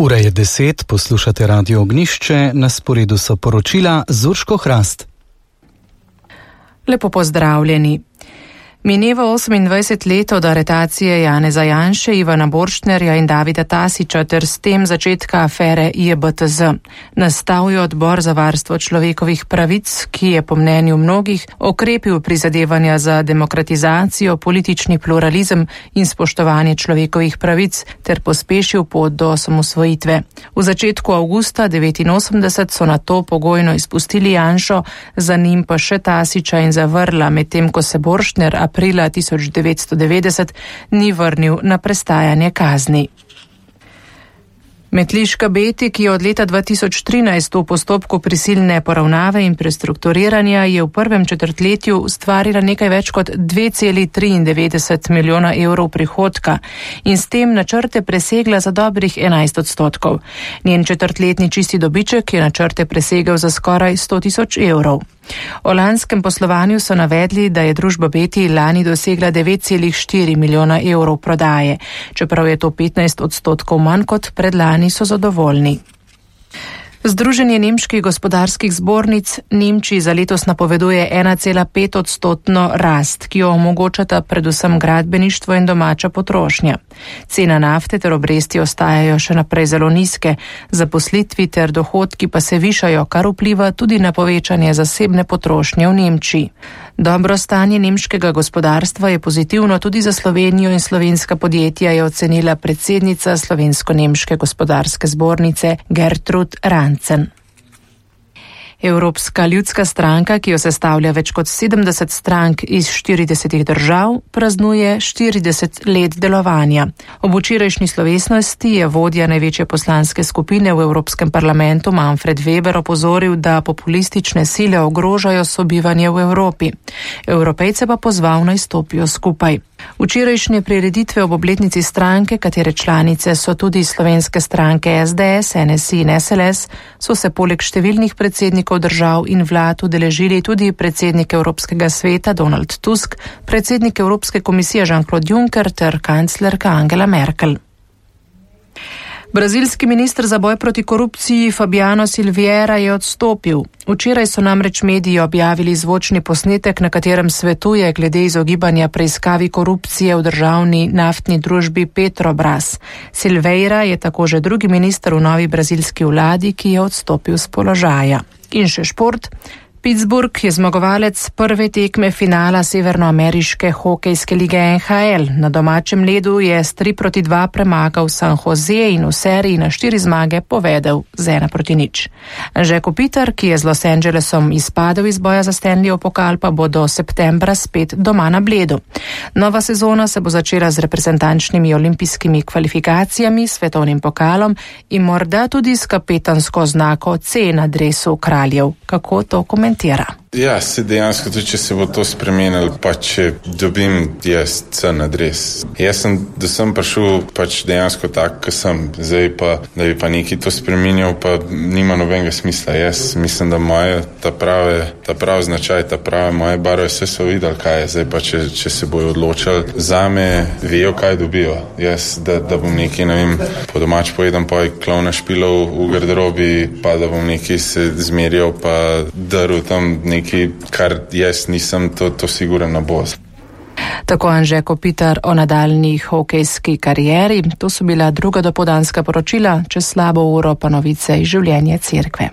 Ura je 10, poslušate Radio Ognjišče, na sporedu so poročila z Urško Hrast. Lepo pozdravljeni. Mineva 28 let od aretacije Janeza Janše, Ivana Borštnerja in Davida Tasića ter s tem začetka afere JBTZ. Nastal je Odbor za varstvo človekovih pravic, ki je po mnenju mnogih okrepil prizadevanja za demokratizacijo, politični pluralizem in spoštovanje človekovih pravic ter pospešil pot do osamosvojitve. V začetku avgusta 1989 so nato pogojno izpustili Janšo, za njim pa še Tasića in Zavrla, medtem ko se Borštner aprila 1990 ni vrnil na prestajanje kazni. Metliška Beti, ki je od leta 2013 v postopku prisilne poravnave in prestrukturiranja, je v prvem četrtletju ustvarila nekaj več kot 2,93 milijona evrov prihodka in s tem načrte presegla za dobrih 11%. Njen četrtletni čisti dobiček je načrte presegel za skoraj 100.000 evrov. O lanskem poslovanju so navedli, da je družba Beti lani dosegla 9,4 milijona evrov prodaje, čeprav je to 15% manj kot predlani, so zadovoljni. Združenje nemških gospodarskih zbornic Nemčiji za letos napoveduje 1,5% rast, ki jo omogočata predvsem gradbeništvo in domača potrošnja. Cena nafte ter obresti ostajajo še naprej zelo nizke, zaposlitvi ter dohodki pa se višajo, kar vpliva tudi na povečanje zasebne potrošnje v Nemčiji. Dobro stanje nemškega gospodarstva je pozitivno tudi za Slovenijo in slovenska podjetja, je ocenila predsednica Slovensko-nemške gospodarske zbornice Gertrud Rancen. Evropska ljudska stranka, ki jo sestavlja več kot 70 strank iz 40 držav, praznuje 40 let delovanja. Ob včerajšnji slovesnosti je vodja največje poslanske skupine v Evropskem parlamentu Manfred Weber opozoril, da populistične sile ogrožajo sobivanje v Evropi. Evropejce pa pozval, naj stopijo skupaj. Včerajšnje prireditve ob obletnici stranke, katere članice so tudi slovenske stranke SDS, NSI in SLS, so se poleg številnih predsednikov držav in vlad udeležili tudi predsednik Evropskega sveta Donald Tusk, predsednik Evropske komisije Jean-Claude Juncker ter kanclerka Angela Merkel. Brazilski minister za boj proti korupciji Fabiano Silveira je odstopil. Včeraj so namreč mediji objavili zvočni posnetek, na katerem svetuje glede izogibanja preiskavi korupcije v državni naftni družbi Petrobras. Silveira je tako že drugi minister v novi brazilski vladi, ki je odstopil z položaja. In še šport. Pittsburgh je zmagovalec prve tekme finala severnoameriške hokejske lige NHL. Na domačem ledu je s 3-2 premagal San Jose in v seriji na 4 zmage povedel z 1-0. Anže Kopitar, ki je z Los Angelesom izpadel iz boja za Stanleyov pokal, pa bo do septembra spet doma na Bledu. Nova sezona se bo začela z reprezentančnimi olimpijskimi kvalifikacijami, svetovnim pokalom in morda tudi s kapetansko znako C na dresu kraljev. Kako to komentira? Ja, se dejansko tudi, če se bo to spremenilo, pa če dobim jaz C na dres. Jaz sem prišel pač dejansko tak, ko sem. Zdaj pa, da bi pa nekaj to spremenil, pa nima nobenega smisla. Jaz mislim, da moje, ta pravi značaj, ta prave moje barve, vse so videli, kaj je. Zdaj pa, če se bojo odločili, zame vejo, kaj dobijo. Jaz, da bom nekaj, ne vem, po domač pojedem pa klovna špilov v garderobi, pa da bom nekaj se zmerjal, pa daril tam nekaj, kar jaz nisem, to siguren ne bo. Tako Anže Kopitar o nadaljnji hokejski karieri. To so bila druga dopoldanska poročila, čez slabo uro pa novice iz življenja cerkve.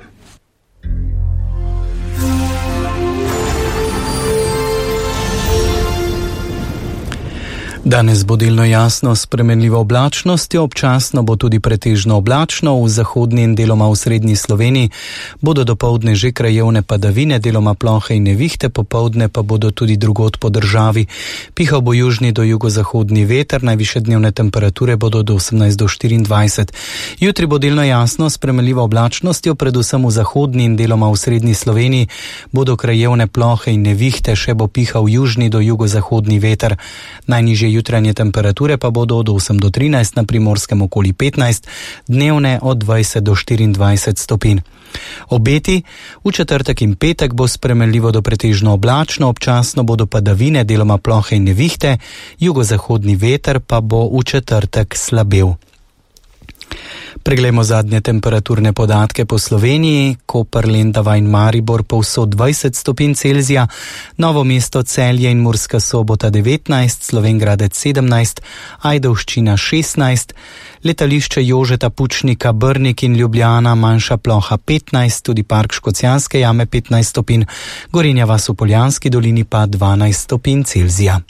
Danes bo delno jasno s spremenljivo oblačnostjo, občasno bo tudi pretežno oblačno, v zahodni in deloma v srednji Sloveniji bodo dopoldne že krajevne padavine, deloma plohe in nevihte, popoldne pa bodo tudi drugod po državi. Pihal bo južni do jugozahodni veter, najvišje dnevne temperature bodo do 18 do 24. Jutri bo delno jasno s spremenljivo oblačnostjo, predvsem v zahodni in deloma v srednji Sloveniji bodo krajevne plohe in nevihte, še bo pihal južni do jugozahodni veter. Najnižje jutranje temperature pa bodo od 8 do 13, na Primorskem okoli 15, dnevne od 20 do 24 stopinj. Obeti: v četrtek in petek bo spremenljivo do pretežno oblačno, občasno bodo padavine, deloma plohe in nevihte, jugozahodni veter pa bo v četrtek slabel. Preglejmo zadnje temperaturne podatke po Sloveniji. Koper, Lendava in Maribor povsod 20 stopinj Celzija, Novo mesto, Celje in Murska Sobota 19, Slovenj Gradec 17, Ajdovščina 16, letališče Jožeta Pučnika, Brnik in Ljubljana, Manjša Ploha 15, tudi park Škocjanske jame 15 stopinj, Gorenja vas v Poljanski dolini pa 12 stopinj Celzija.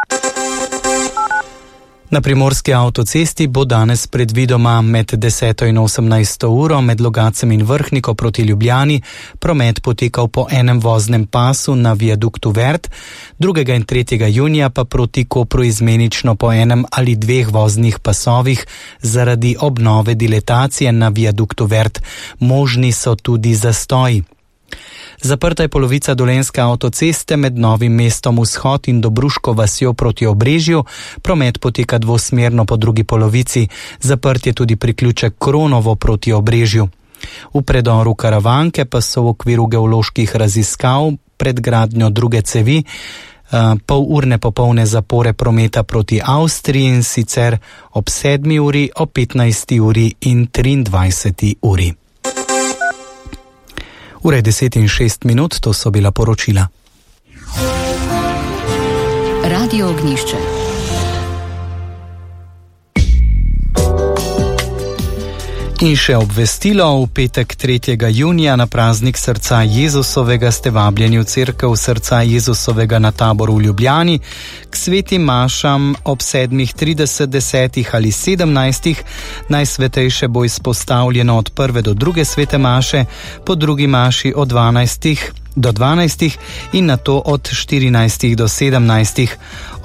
Na primorski avtocesti bo danes predvidoma med 10. in 18. uro med Logacem in Vrhniko proti Ljubljani promet potekal po enem voznem pasu na viaduktu Vert, 2. in 3. junija pa proti Kopru izmenično po enem ali dveh voznih pasovih zaradi obnove diletacije na viaduktu Vert. Možni so tudi zastoji. Zaprta je polovica Dolenjske avtoceste med Novim mestom Vzhod in Dobruško vasjo proti Obrežju. Promet poteka dvosmerno po drugi polovici. Zaprt je tudi priključek Kronovo proti Obrežju. V predoru Karavanke pa so v okviru geoloških raziskav pred gradnjo druge cevi polurne popolne zapore prometa proti Avstriji, in sicer ob 7. uri, ob 15. uri in 23. uri. Ura je 10:06, to so bila poročila. Radio Ognjišče. In še obvestilo, v petek 3. junija na praznik srca Jezusovega ste vabljeni v cerkev srca Jezusovega na Taboru v Ljubljani k svetim mašam ob 7:30, 10 ali 17. Najsvetejše bo izpostavljeno od prve do druge svete maše, po drugi maši od 12 do 12 in nato od 14 do 17.